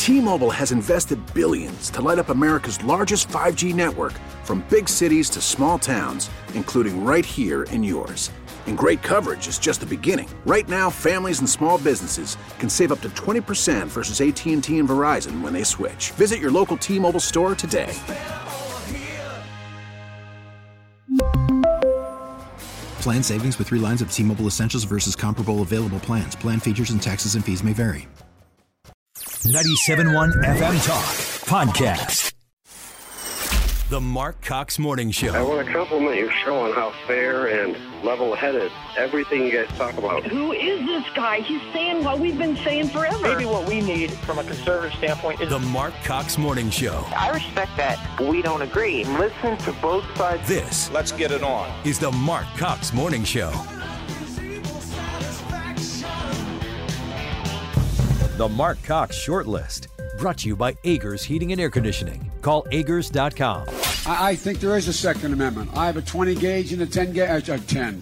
T-Mobile has invested billions to light up America's largest 5G network, from big cities to small towns, including right here in yours. And great coverage is just the beginning. Right now, families and small businesses can save up to 20% versus AT&T and Verizon when they switch. Visit your local T-Mobile store today. Plan savings with 3 lines of T-Mobile Essentials versus comparable available plans. Plan features and taxes and fees may vary. 97.1 FM Talk Podcast. The Mark Cox Morning Show. I want to compliment your show on how fair and level-headed everything you guys talk about. Who is this guy? He's saying what we've been saying forever. Maybe what we need from a conservative standpoint is the Mark Cox Morning Show. I respect that. We don't agree. Listen to both sides. This, let's get it on, is the Mark Cox Morning Show. The Mark Cox Shortlist, brought to you by Agers Heating and Air Conditioning. Call Agers.com. I think there is a Second Amendment. I have a 20 gauge and a 10 gauge, 10.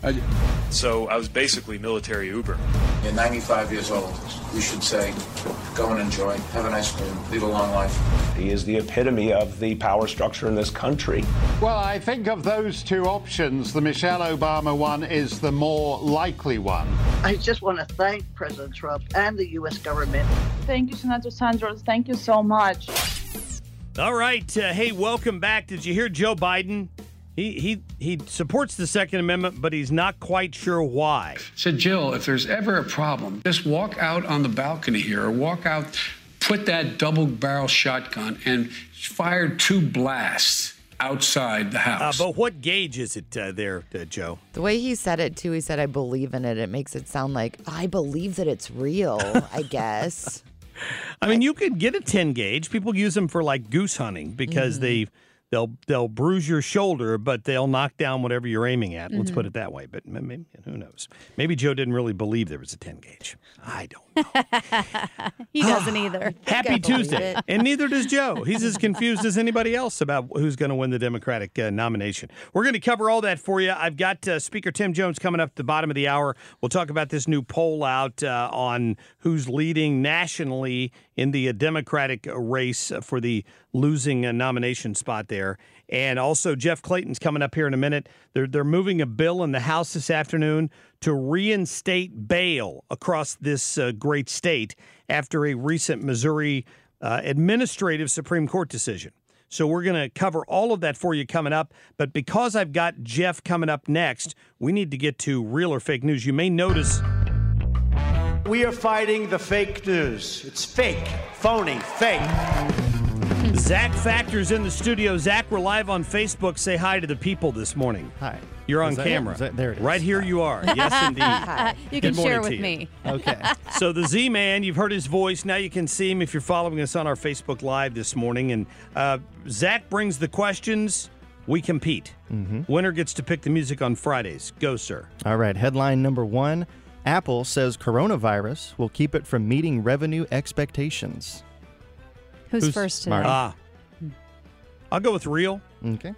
So I was basically military Uber. You're 95 years old. You should say, go and enjoy. Have a nice day. Lead a long life. He is the epitome of the power structure in this country. Well, I think of those two options, the Michelle Obama one is the more likely one. I just want to thank President Trump and the U.S. government. Thank you, Senator Sanders. Thank you so much. All right. Hey, welcome back. Did you hear Joe Biden? He supports the Second Amendment, but he's not quite sure why. Said, Jill, if there's ever a problem, just walk out on the balcony here or walk out, put that double-barrel shotgun and fire 2 blasts outside the house. But what gauge is it there, Joe? The way he said it, too, he said, I believe in it. It makes it sound like, I believe that it's real, I guess. I mean, you could get a 10 gauge. People use them for like goose hunting because they'll bruise your shoulder, but they'll knock down whatever you're aiming at. Let's put it that way. But maybe, who knows? Maybe Joe didn't really believe there was a 10 gauge. I don't know. He doesn't either. Happy Tuesday. And neither does Joe. He's as confused as anybody else about who's going to win the Democratic nomination. We're going to cover all that for you. I've got Speaker Tim Jones coming up at the bottom of the hour. We'll talk about this new poll out on who's leading nationally in the Democratic race for the losing nomination spot there. And also Jeff Clayton's coming up here in a minute. They're moving a bill in the House this afternoon to reinstate bail across this great state after a recent Missouri administrative Supreme Court decision. So we're going to cover all of that for you coming up. But because I've got Jeff coming up next, we need to get to real or fake news. You may notice we are fighting the fake news. It's fake, phony, fake. Zach Factor's in the studio. Zach, we're live on Facebook. Say hi to the people this morning. Hi. You're on camera. There it is. Right here you are. Yes, indeed. Hi. You can share with me. Okay. So the Z-Man, you've heard his voice. Now you can see him if you're following us on our Facebook Live this morning. And Zach brings the questions. We compete. Winner gets to pick the music on Fridays. Go, sir. All right. Headline number 1. Apple says coronavirus will keep it from meeting revenue expectations. Who's first today? I'll go with real. Okay.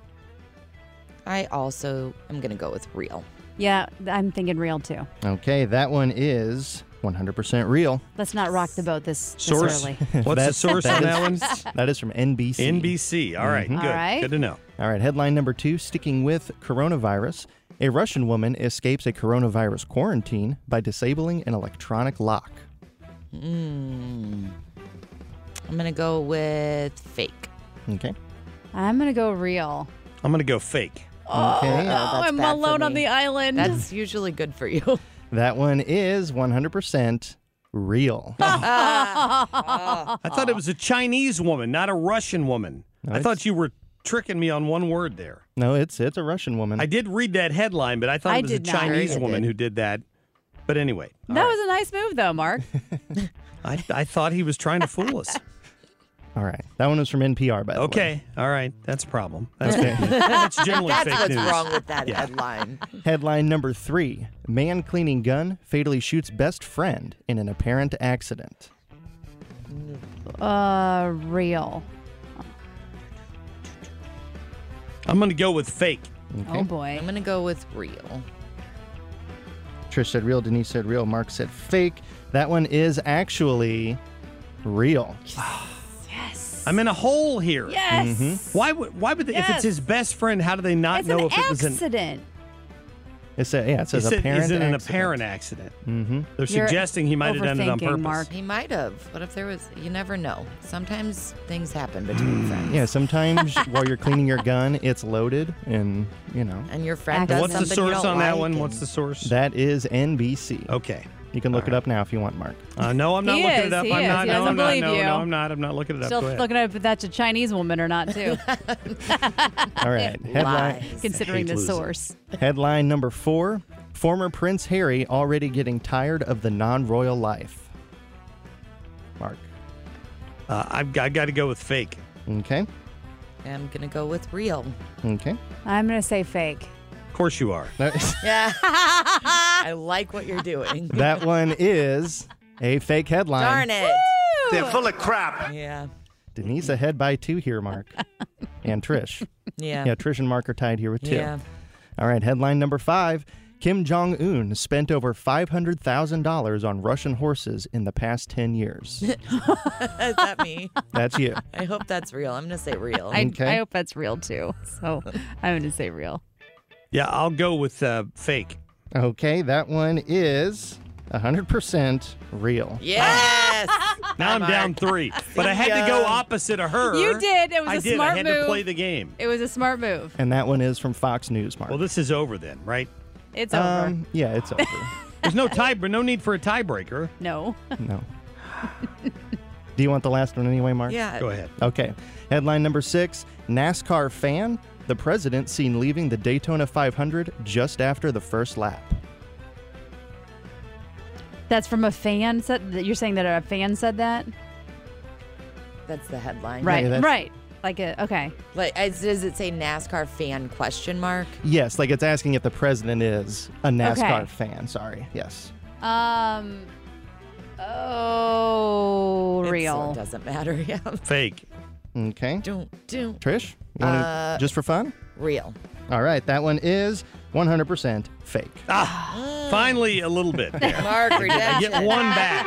I also am going to go with real. Yeah, I'm thinking real, too. Okay, that one is 100% real. Let's not rock the boat this Source? early. What's the source on that one? That is from NBC. NBC. All right, good. All right. Good to know. All right, headline number 2, sticking with coronavirus. A Russian woman escapes a coronavirus quarantine by disabling an electronic lock. I'm going to go with fake. Okay. I'm going to go real. I'm going to go fake. Okay. I'm alone on the island. That's usually good for you. That one is 100% real. I thought it was a Chinese woman, not a Russian woman. No, I thought you were tricking me on one word there. No, it's a Russian woman. I did read that headline, but I thought it was a Chinese woman who did that. But anyway. That was a nice move, though, Mark. I thought he was trying to fool us. All right. That one was from NPR, by the way. Okay. All right. That's a problem. That's that's generally fake That's news. what's wrong with that headline. Headline number 3. Man cleaning gun fatally shoots best friend in an apparent accident. Real. I'm going to go with fake. Okay. Oh, boy. I'm going to go with real. Trish said real. Denise said real. Mark said fake. That one is actually Real. Yes. I'm in a hole here. Yes. Mm-hmm. Why would they, if it's his best friend, how do they not know if it was an accident? It says Is apparent it an accident. apparent accident? Mm-hmm. They're suggesting he might have done it on overthinking, purpose. Mark. He might have. What if there was? You never know. Sometimes things happen between friends. Yeah, sometimes while you're cleaning your gun, it's loaded, and And your friend does What's the something source you don't on that like, one? and- What's the source? That is NBC. Okay. You can look it up now if you want, Mark. No, I'm not He looking is, it up. he I'm is. not. He No, doesn't I'm not. believe No, you. no, I'm not. I'm not looking it up. Still Go ahead. looking at if that's a Chinese woman or not, too. All right. Headline. Considering the losing. source. Headline number 4. Former Prince Harry already getting tired of the non-royal life. Mark. I got to go with fake. Okay. I'm going to go with real. Okay. I'm going to say fake. Of course you are. Yeah. I like what you're doing. That one is a fake headline. Darn it. They're full of crap. Yeah. Denise ahead by 2 here, Mark. And Trish. Yeah. Yeah, Trish and Mark are tied here with 2. Yeah. All right, headline number 5. Kim Jong-un spent over $500,000 on Russian horses in the past 10 years. Is that me? That's you. I hope that's real. I'm going to say real. I Okay. hope that's real, too. So I'm going to say real. Yeah, I'll go with fake. Okay, that one is 100% real. Yes. Now I'm down 3, but I had to go opposite of her. You did. It was I a did. smart I had move. to play the game. It was a smart move. And that one is from Fox News, Mark. Well, this is over then, right? It's over. Yeah, it's over. There's no no need for a tiebreaker. No. No. Do you want the last one anyway, Mark? Yeah. Go ahead. Okay. Headline number 6. NASCAR fan. The president seen leaving the Daytona 500 just after the first lap. That's from a fan. You're saying that a fan said that? That's the headline. Right. that's- Right. Okay. Like, does it say NASCAR fan question mark? Yes, like it's asking if the president is a NASCAR Okay. fan. Sorry. Yes. Oh, So real. it doesn't matter. Yeah. Fake. Okay. Don't. Trish, you wanna, just for fun? Real. All right, that one is 100% fake. Finally, a little bit. There. Mark, I redemption. get one back.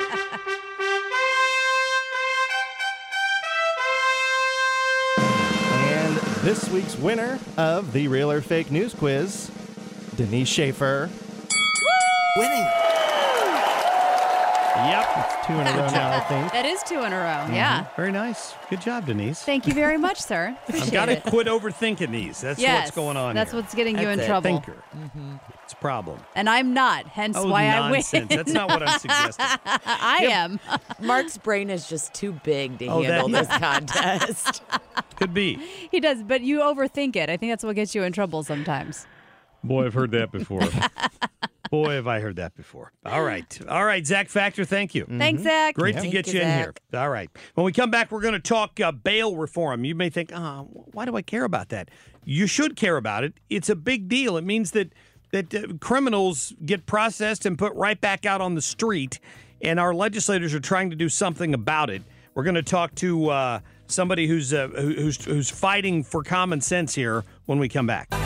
And this week's winner of the Real or Fake News Quiz, Denise Schaefer. Winning. Yep. It's 2 in a row now, I think. That is 2 in a row. Yeah. Very nice. Good job, Denise. Thank you very much, sir. Appreciate I've got to it. quit overthinking these. That's Yes, what's going on That's here. what's getting you in That's it. trouble. Thinker. It's a problem. And I'm not, hence Oh, why nonsense. I win. That's not what I'm suggesting. I am. Mark's brain is just too big to Oh, handle that- this contest. Could be. He does, but you overthink it. I think that's what gets you in trouble sometimes. Boy, I've heard that before. Boy, have I heard that before. All right, Zach Factor, thank you. Thanks, Zach. Great to Thank get you, you in Zach. here. All right. When we come back, we're going to talk bail reform. You may think, why do I care about that? You should care about it. It's a big deal. It means that criminals get processed and put right back out on the street, and our legislators are trying to do something about it. We're going to talk to somebody who's fighting for common sense here when we come back.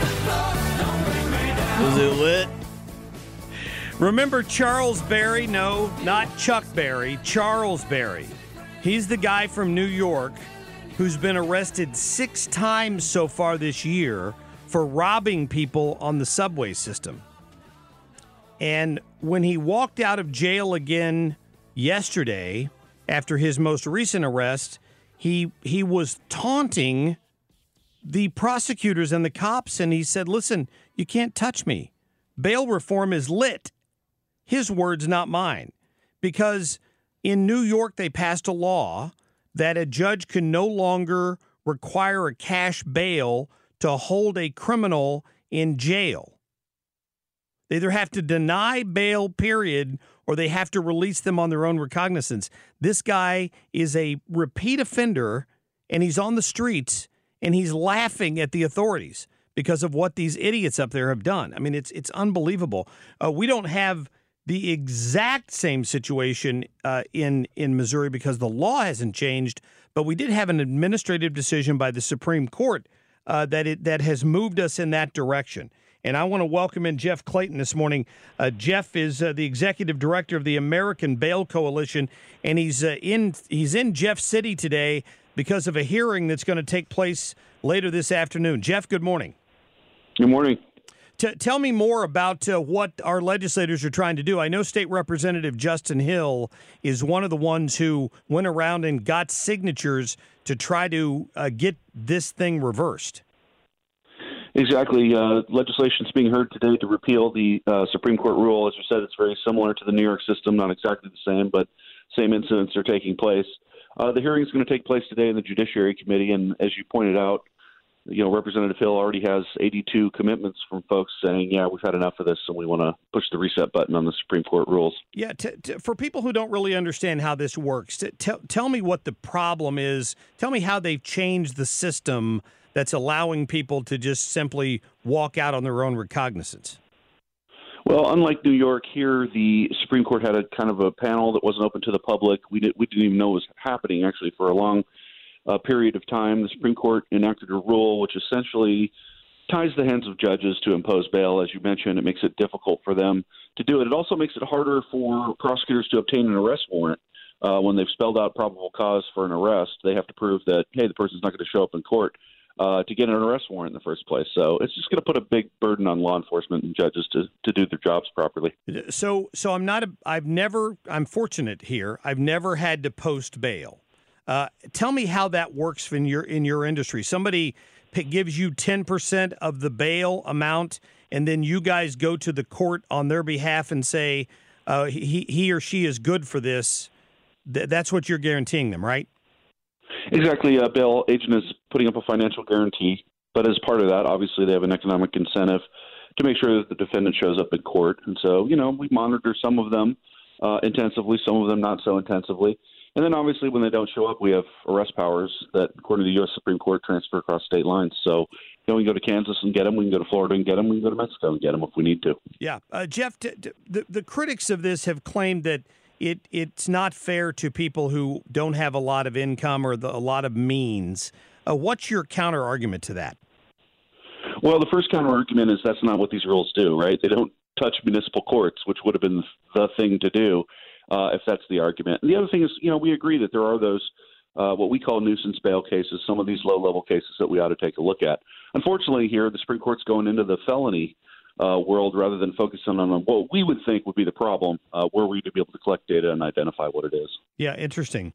Is it lit? Remember Charles Berry? No, not Chuck Berry. Charles Berry. He's the guy from New York who's been arrested 6 times so far this year for robbing people on the subway system. And when he walked out of jail again yesterday, after his most recent arrest, he was taunting the prosecutors and the cops, and he said, listen, you can't touch me. Bail reform is lit. His words, not mine. Because in New York, they passed a law that a judge can no longer require a cash bail to hold a criminal in jail. They either have to deny bail, period, or they have to release them on their own recognizance. This guy is a repeat offender, and he's on the streets, and he's laughing at the authorities because of what these idiots up there have done. I mean, it's unbelievable. We don't have the exact same situation in Missouri because the law hasn't changed, but we did have an administrative decision by the Supreme Court that has moved us in that direction. And I want to welcome in Jeff Clayton this morning. Jeff is the executive director of the American Bail Coalition, and he's in Jeff City today because of a hearing that's going to take place later this afternoon. Jeff, good morning. Good morning. Tell me more about what our legislators are trying to do. I know State Representative Justin Hill is one of the ones who went around and got signatures to try to get this thing reversed. Exactly. Legislation is being heard today to repeal the Supreme Court rule. As you said, it's very similar to the New York system, not exactly the same, but same incidents are taking place. The hearing is going to take place today in the Judiciary Committee, and as you pointed out, Representative Hill already has 82 commitments from folks saying, yeah, we've had enough of this and we want to push the reset button on the Supreme Court rules. Yeah, for people who don't really understand how this works, tell me what the problem is. Tell me how they've changed the system that's allowing people to just simply walk out on their own recognizance. Well, unlike New York, here the Supreme Court had a kind of a panel that wasn't open to the public. We didn't even know it was happening, actually, for a long period of time. The Supreme Court enacted a rule which essentially ties the hands of judges to impose bail. As you mentioned, it makes it difficult for them to do it. It also makes it harder for prosecutors to obtain an arrest warrant. When they've spelled out probable cause for an arrest, they have to prove that, hey, the person's not going to show up in court to get an arrest warrant in the first place. So it's just going to put a big burden on law enforcement and judges to do their jobs properly. So I'm fortunate here. I've never had to post bail. Tell me how that works in your industry. Somebody gives you 10% of the bail amount, and then you guys go to the court on their behalf and say he or she is good for this. That's what you're guaranteeing them, right? Exactly. A bail agent is putting up a financial guarantee, but as part of that, obviously, they have an economic incentive to make sure that the defendant shows up in court. And so, we monitor some of them intensively, some of them not so intensively. And then, obviously, when they don't show up, we have arrest powers that, according to the U.S. Supreme Court, transfer across state lines. So, we can go to Kansas and get them. We can go to Florida and get them. We can go to Mexico and get them if we need to. Yeah. Jeff, the critics of this have claimed that it's not fair to people who don't have a lot of income or a lot of means. What's your counter argument to that? Well, the first counter argument is that's not what these rules do, right? They don't touch municipal courts, which would have been the thing to do. If that's the argument. And the other thing is, we agree that there are those what we call nuisance bail cases, some of these low-level cases that we ought to take a look at. Unfortunately, here, the Supreme Court's going into the felony world rather than focusing on what we would think would be the problem, where we'd be able to collect data and identify what it is. Yeah, interesting.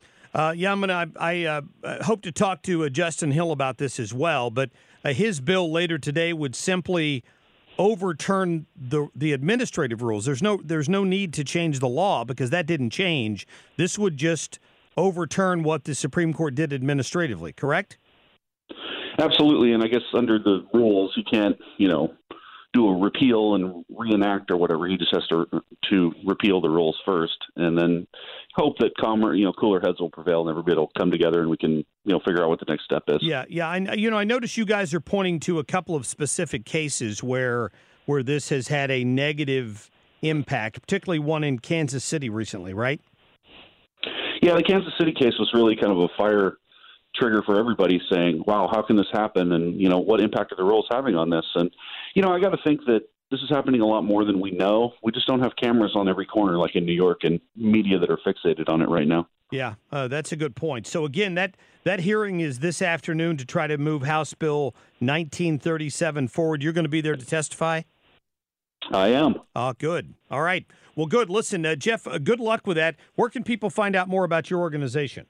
I hope to talk to Justin Hill about this as well, but his bill later today would simply overturn the administrative rules. There's no need to change the law because that didn't change. This would just overturn what the Supreme Court did administratively, correct? Absolutely, and I guess under the rules you can't, do a repeal and reenact or whatever. He just has to repeal the rules first and then hope that cooler heads will prevail and everybody will come together and we can, figure out what the next step is. Yeah. I noticed you guys are pointing to a couple of specific cases where this has had a negative impact, particularly one in Kansas City recently, right? Yeah, the Kansas City case was really kind of a fire trigger for everybody saying, wow, how can this happen? And, what impact are the rules having on this? And, I got to think that this is happening a lot more than we know. We just don't have cameras on every corner like in New York and media that are fixated on it right now. Yeah, that's a good point. So, again, that hearing is this afternoon to try to move House Bill 1937 forward. You're going to be there to testify? I am. Oh, good. All right. Well, good. Listen, Jeff, good luck with that. Where can people find out more about your organization?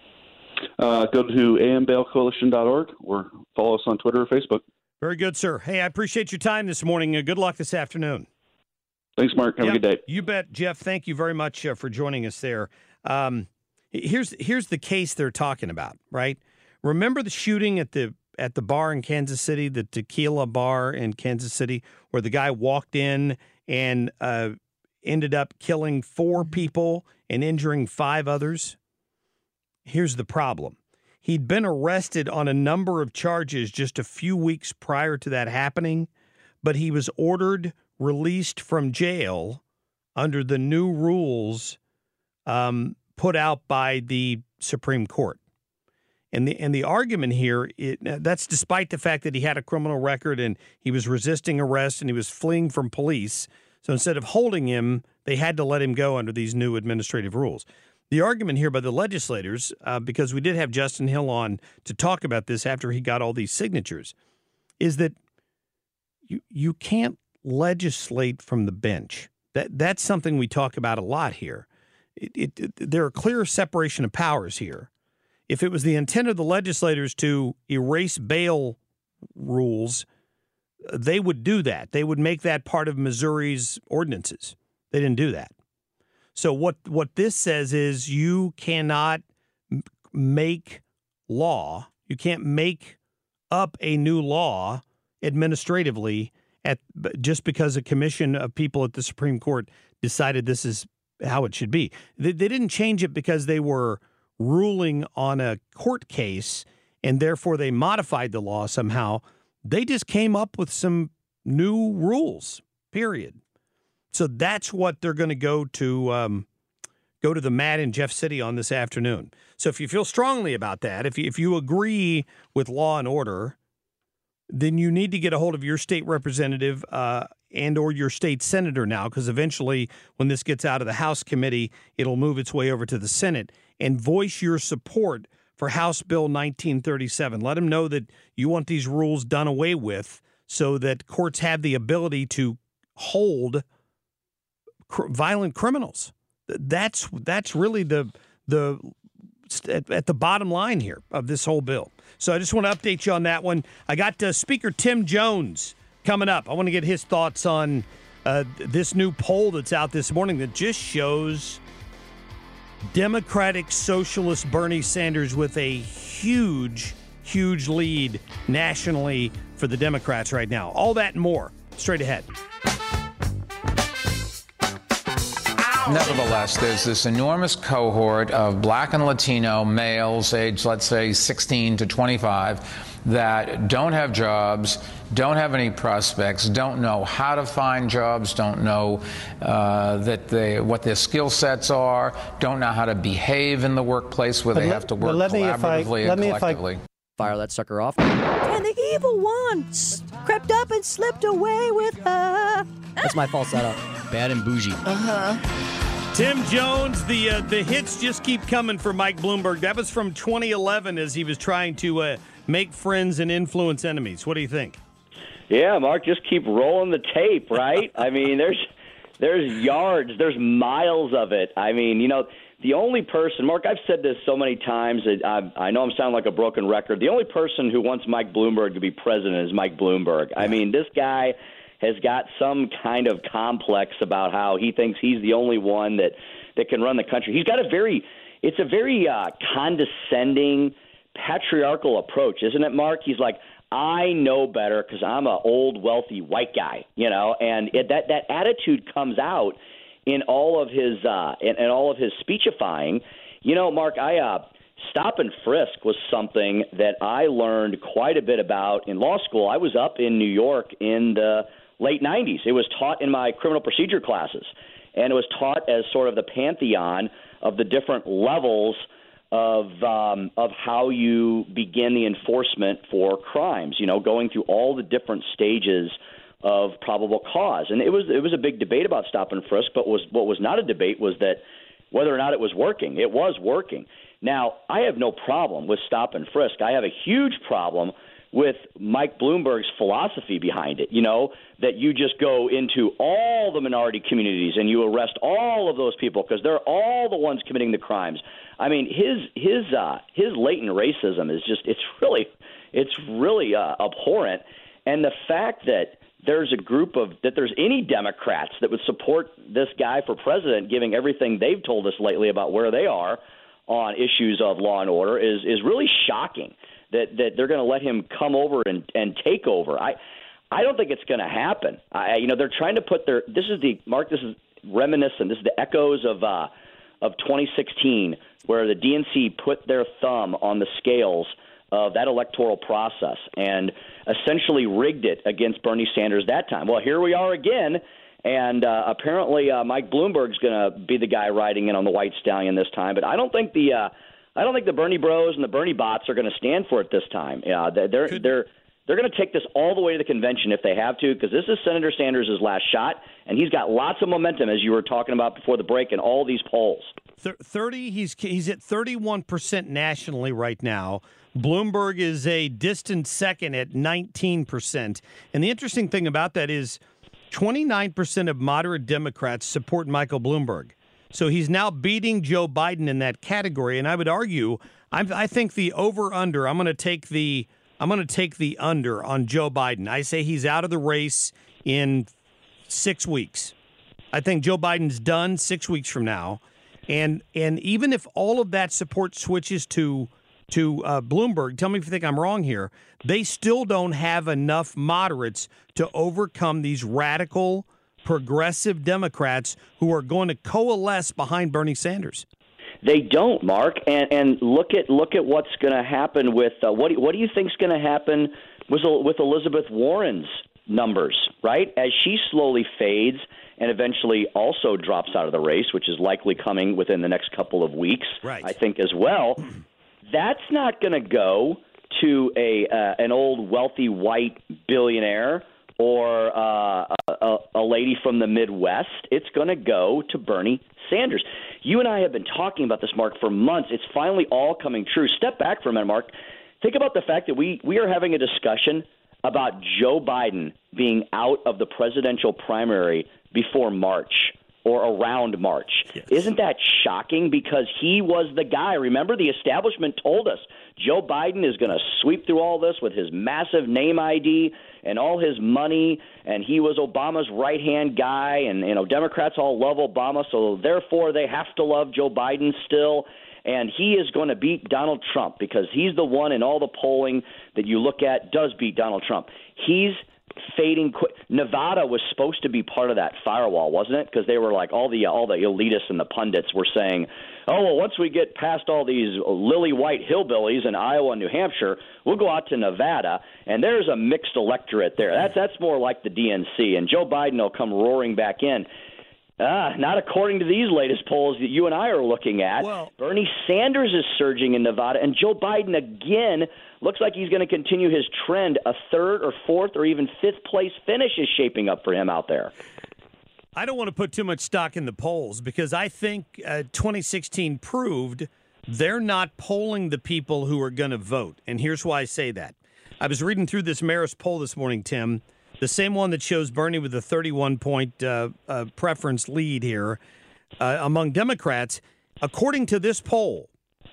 Go to ambailcoalition.org or follow us on Twitter or Facebook. Very good, sir. Hey, I appreciate your time this morning. Good luck this afternoon. Thanks, Mark. Have a good day. You bet, Jeff. Thank you very much for joining us there. Here's the case they're talking about, right? Remember the shooting at the bar in Kansas City, the Tequila Bar in Kansas City, where the guy walked in and ended up killing 4 people and injuring 5 others? Here's the problem. He'd been arrested on a number of charges just a few weeks prior to that happening, but he was ordered released from jail under the new rules put out by the Supreme Court. And the argument here, that's despite the fact that he had a criminal record and he was resisting arrest and he was fleeing from police. So instead of holding him, they had to let him go under these new administrative rules. The argument here by the legislators, because we did have Justin Hill on to talk about this after he got all these signatures, is that you can't legislate from the bench. That's something we talk about a lot here. There are clear separation of powers here. If it was the intent of the legislators to erase bail rules, they would do that. They would make that part of Missouri's ordinances. They didn't do that. So what this says is you cannot make law. You can't make up a new law administratively just because a commission of people at the Supreme Court decided this is how it should be. They didn't change it because they were ruling on a court case and therefore they modified the law somehow. They just came up with some new rules, period. So that's what they're going to go to the mat in Jeff City on this afternoon. So if you feel strongly about that, if you agree with law and order, then you need to get a hold of your state representative and or your state senator now, because eventually when this gets out of the House committee, it'll move its way over to the Senate, and voice your support for House Bill 1937. Let them know that you want these rules done away with so that courts have the ability to hold violent criminals. That's really at the bottom line here of this whole bill. So I just want to update you on that one. I got Speaker Tim Jones coming up. I want to get his thoughts on this new poll that's out this morning that just shows Democratic Socialist Bernie Sanders with a huge lead nationally for the Democrats right now. All that and more straight ahead. Nevertheless, there's this enormous cohort of Black and Latino males aged, let's say, 16 to 25 that don't have jobs, don't have any prospects, don't know how to find jobs, don't know what their skill sets are, don't know how to behave in the workplace where they have to work collaboratively and collectively. Fire that sucker off. And the evil one crept up and slipped away with her. That's my falsetto. Bad and bougie. Tim Jones, the hits just keep coming for Mike Bloomberg. That was from 2011 as he was trying to make friends and influence enemies. What do you think? Yeah, Mark, just keep rolling the tape, right? I mean, there's yards, there's miles of it. I mean, the only person, Mark, I've said this so many times, I know I'm sounding like a broken record. The only person who wants Mike Bloomberg to be president is Mike Bloomberg. I mean, this guy has got some kind of complex about how he thinks he's the only one that can run the country. He's got a very condescending, patriarchal approach, isn't it, Mark? He's like, I know better because I'm an old, wealthy white guy, and that attitude comes out in all of his speechifying. Mark, stop and frisk was something that I learned quite a bit about in law school. I was up in New York in the late 90s. It was taught in my criminal procedure classes, and it was taught as sort of the pantheon of the different levels of how you begin the enforcement for crimes, going through all the different stages of probable cause. And it was a big debate about stop and frisk, but what was not a debate was that whether or not it was working. It was working. Now, I have no problem with stop and frisk. I have a huge problem with Mike Bloomberg's philosophy behind it, that you just go into all the minority communities and you arrest all of those people because they're all the ones committing the crimes. I mean, his latent racism is just it's really abhorrent. And the fact that there's any Democrats that would support this guy for president, giving everything they've told us lately about where they are on issues of law and order is really shocking. That they're going to let him come over and take over. I don't think it's going to happen. They're trying to put this is reminiscent. This is the echoes of 2016, where the DNC put their thumb on the scales of that electoral process and essentially rigged it against Bernie Sanders that time. Well, here we are again, and apparently Mike Bloomberg's going to be the guy riding in on the white stallion this time. But I don't think the I don't think the Bernie Bros and the Bernie bots are going to stand for it this time. They're going to take this all the way to the convention if they have to, because this is Senator Sanders' last shot, and he's got lots of momentum, as you were talking about before the break, in all these polls. 30. He's at 31% nationally right now. Bloomberg is a distant second at 19%. And the interesting thing about that is 29% of moderate Democrats support Michael Bloomberg. So he's now beating Joe Biden in that category. And I would argue, I think the over-under, I'm going to take the under on Joe Biden. I say he's out of the race in 6 weeks. I think Joe Biden's done 6 weeks from now. And even if all of that support switches to Bloomberg, tell me if you think I'm wrong here, they still don't have enough moderates to overcome these radical, progressive Democrats who are going to coalesce behind Bernie Sanders. They don't, Mark. And look at what's going to happen with what do you think's going to happen with Elizabeth Warren's numbers, right? As she slowly fades and eventually also drops out of the race, which is likely coming within the next couple of weeks, right. I think as well. That's not going to go to an old wealthy white billionaire or a lady from the Midwest. It's going to go to Bernie Sanders. You and I have been talking about this, Mark, for months. It's finally all coming true. Step back for a minute, Mark. Think about the fact that we are having a discussion about Joe Biden being out of the presidential primary before March or around March. Yes. Isn't that shocking? Because he was the guy. Remember, the establishment told us Joe Biden is going to sweep through all this with his massive name ID and all his money, and he was Obama's right-hand guy, and Democrats all love Obama, so therefore they have to love Joe Biden still. And he is going to beat Donald Trump because he's the one in all the polling that you look at does beat Donald Trump. He's fading quick. Nevada was supposed to be part of that firewall, wasn't it? Because they were like all the elitists and the pundits were saying, oh, well, once we get past all these lily white hillbillies in Iowa and New Hampshire, we'll go out to Nevada, and there's a mixed electorate there. That's more like the DNC, and Joe Biden will come roaring back in. Not according to these latest polls that you and I are looking at. Well, Bernie Sanders is surging in Nevada, and Joe Biden, again, looks like he's going to continue his trend. A third or fourth or even fifth place finish is shaping up for him out there. I don't want to put too much stock in the polls because I think 2016 proved they're not polling the people who are going to vote. And here's why I say that. I was reading through this Marist poll this morning, Tim, the same one that shows Bernie with a 31-point preference lead here among Democrats. According to this poll,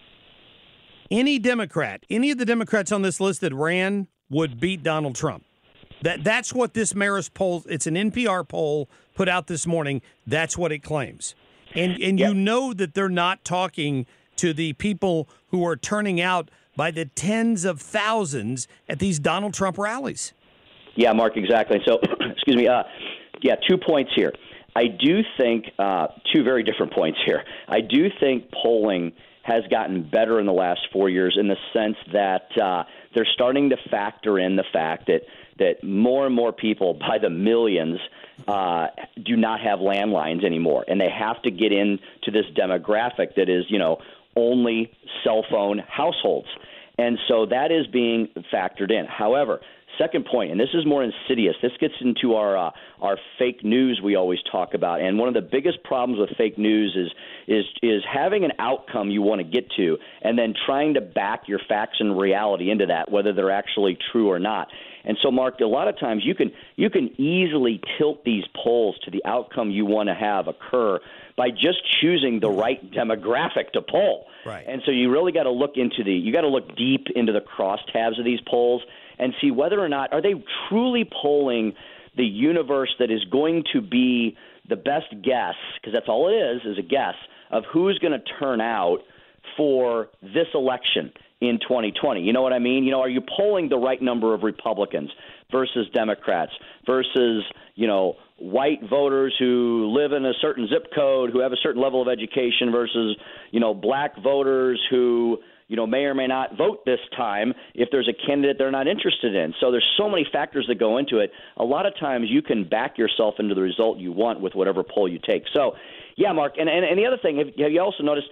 any of the Democrats on this list that ran would beat Donald Trump. That's what this Marist poll, it's an NPR poll put out this morning. That's what it claims. And you know that they're not talking to the people who are turning out by the tens of thousands at these Donald Trump rallies. Yeah, Mark, exactly. So, excuse me. 2 points here. I do think two very different points here. I do think polling has gotten better in the last 4 years in the sense that they're starting to factor in the fact that more and more people, by the millions, do not have landlines anymore, and they have to get into this demographic that is, only cell phone households. And so that is being factored in. However, second point, and this is more insidious. This gets into our fake news we always talk about, and one of the biggest problems with fake news is having an outcome you want to get to, and then trying to back your facts and reality into that, whether they're actually true or not. And so, Mark, a lot of times you can easily tilt these polls to the outcome you want to have occur by just choosing the right demographic to poll. Right. And so you really got to look deep into the crosstabs of these polls and see whether or not are they truly polling the universe that is going to be the best guess, because that's all it is a guess, of who's going to turn out for this election in 2020. You know what I mean? Are you polling the right number of Republicans versus Democrats versus, white voters who live in a certain zip code, who have a certain level of education versus, black voters who may or may not vote this time if there's a candidate they're not interested in. So there's so many factors that go into it. A lot of times you can back yourself into the result you want with whatever poll you take. So, yeah, Mark, and the other thing, have you also noticed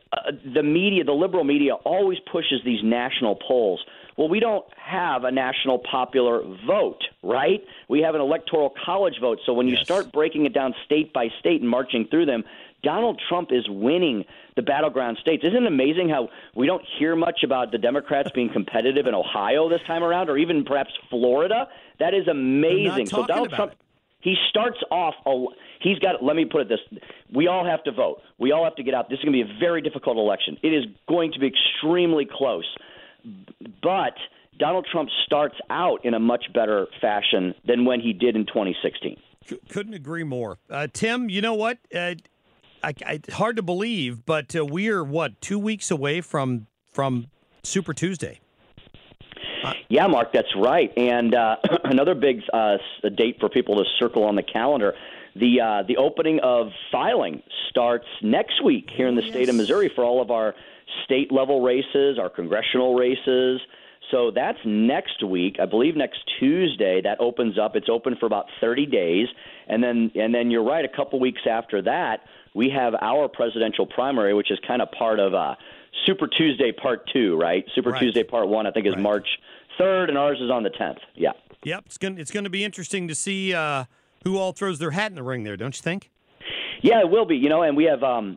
the media, the liberal media, always pushes these national polls. Well, we don't have a national popular vote, right? We have an electoral college vote. So when you start breaking it down state by state and marching through them, Donald Trump is winning the battleground states. Isn't it amazing how we don't hear much about the Democrats being competitive in Ohio this time around, or even perhaps Florida? That is amazing. So Donald Trump, he starts off, he's got, let me put it this, we all have to vote. We all have to get out. This is going to be a very difficult election. It is going to be extremely close. But Donald Trump starts out in a much better fashion than when he did in 2016. Couldn't agree more. Tim, you know what? Hard to believe, but we are, 2 weeks away from Super Tuesday. Yeah, Mark, that's right. And another big date for people to circle on the calendar, the opening of filing starts next week here in the state of Missouri for all of our state-level races, our congressional races. So that's next week. I believe next Tuesday that opens up. It's open for about 30 days. And then you're right, a couple weeks after that, we have our presidential primary, which is kind of part of Super Tuesday Part 2, right? Super Tuesday Part 1, I think, is March 3rd, and ours is on the 10th. Yeah. Yep, it's going to be interesting to see who all throws their hat in the ring there, don't you think? Yeah, it will be. And we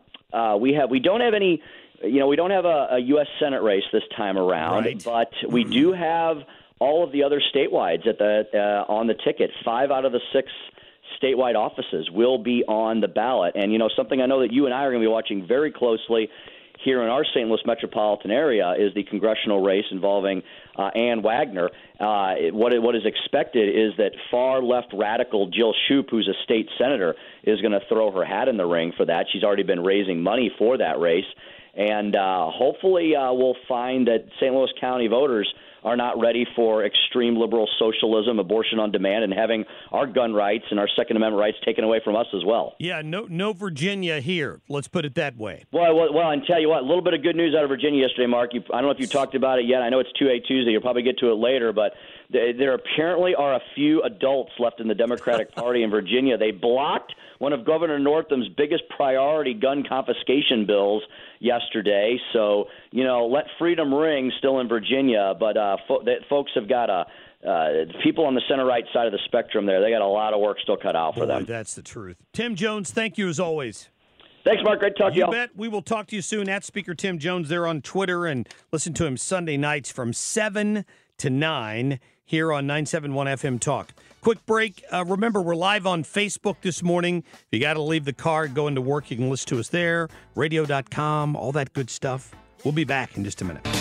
don't have any. We don't have a U.S. Senate race this time around, but we do have all of the other statewides on the ticket. 5 out of the 6 statewide offices will be on the ballot. And, something I know that you and I are going to be watching very closely here in our St. Louis metropolitan area is the congressional race involving Ann Wagner. What is expected is that far left radical Jill Shoup, who's a state senator, is going to throw her hat in the ring for that. She's already been raising money for that race. And hopefully we'll find that St. Louis County voters are not ready for extreme liberal socialism, abortion on demand, and having our gun rights and our Second Amendment rights taken away from us as well. Yeah, no Virginia here. Let's put it that way. Well, and tell you what, a little bit of good news out of Virginia yesterday, Mark. I don't know if you talked about it yet. I know it's 2A Tuesday. You'll probably get to it later, but there apparently are a few adults left in the Democratic Party in Virginia. They blocked one of Governor Northam's biggest priority gun confiscation bills yesterday. So, let freedom ring still in Virginia, but folks have got people on the center-right side of the spectrum there. They got a lot of work still cut out for them. That's the truth. Tim Jones, thank you as always. Thanks, Mark. Great to talk to you. You bet. We will talk to you soon at Speaker Tim Jones there on Twitter, and listen to him Sunday nights from 7 to 9 here on 971 FM Talk. Quick break. Remember, we're live on Facebook this morning. If you got to leave the car, go into work, you can listen to us there, radio.com, all that good stuff. We'll be back in just a minute.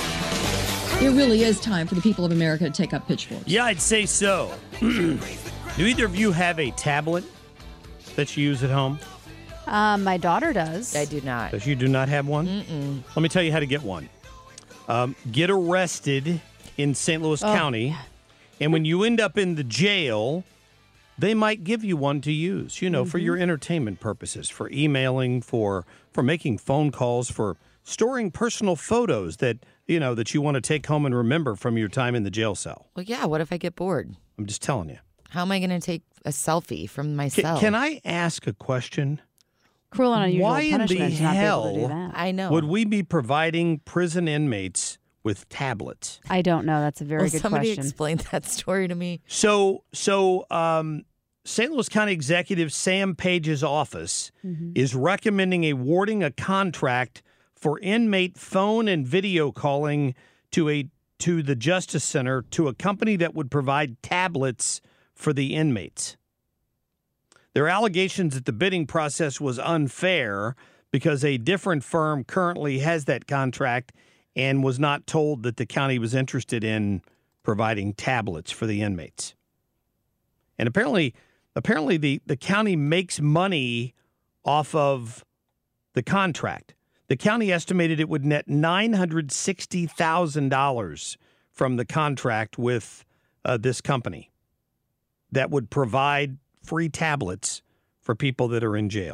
It really is time for the people of America to take up pitchforks. Yeah, I'd say so. Do either of you have a tablet that you use at home? My daughter does. I do not. Does you do not have one? Mm-mm. Let me tell you how to get one. Get arrested in St. Louis County, and when you end up in the jail, they might give you one to use, for your entertainment purposes, for emailing, for making phone calls, for storing personal photos that you want to take home and remember from your time in the jail cell. Well, yeah, what if I get bored? I'm just telling you. How am I going to take a selfie from my cell? Can I ask a question? Cruel and unusual Why punishment in the to not be able to do hell that. I know. would we be providing prison inmates with tablets? I don't know. That's a very good somebody question. Explain that story to me. So St. Louis County Executive Sam Page's office is recommending awarding a contract for inmate phone and video calling to the Justice Center to a company that would provide tablets for the inmates. There are allegations that the bidding process was unfair because a different firm currently has that contract and was not told that the county was interested in providing tablets for the inmates. And apparently the county makes money off of the contract. The county estimated it would net $960,000 from the contract with this company that would provide free tablets for people that are in jail.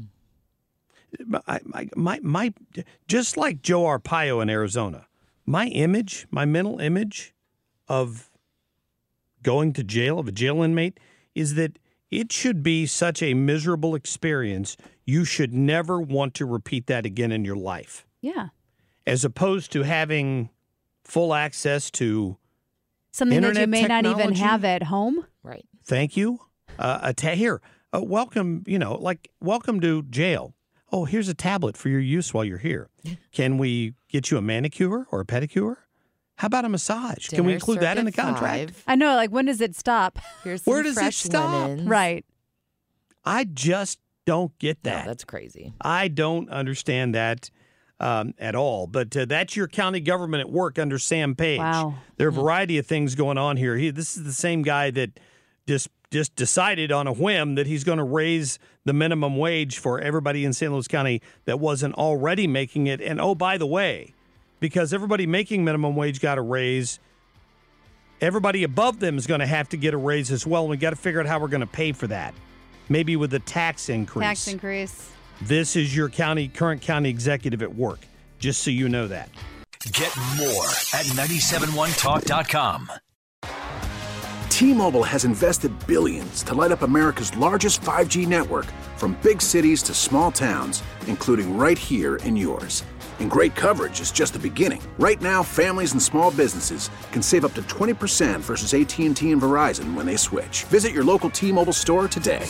My just like Joe Arpaio in Arizona, my mental image of going to jail, of a jail inmate, is that it should be such a miserable experience. You should never want to repeat that again in your life. Yeah. As opposed to having full access to something that you may technology. not even have at home. Right. Thank you. Welcome, welcome to jail. Oh, here's a tablet for your use while you're here. Can we get you a manicure or a pedicure? How about a massage? Can we include that in the contract? I know, like, when does it stop? Where does it stop? Right. I just don't get that. No, that's crazy. I don't understand that at all. But that's your county government at work under Sam Page. Wow. There are a variety of things going on here. This is the same guy that just decided on a whim that he's going to raise the minimum wage for everybody in St. Louis County that wasn't already making it. And, oh, by the way, because everybody making minimum wage got a raise, everybody above them is going to have to get a raise as well. And we got to figure out how we're going to pay for that. Maybe with a tax increase. Tax increase. This is your current county executive at work, just so you know that. Get more at 971talk.com. T-Mobile has invested billions to light up America's largest 5G network, from big cities to small towns, including right here in yours. And great coverage is just the beginning. Right now, families and small businesses can save up to 20% versus AT&T and Verizon when they switch. Visit your local T-Mobile store today.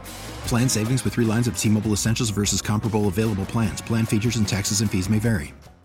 Plan savings with 3 lines of T-Mobile Essentials versus comparable available plans. Plan features and taxes and fees may vary.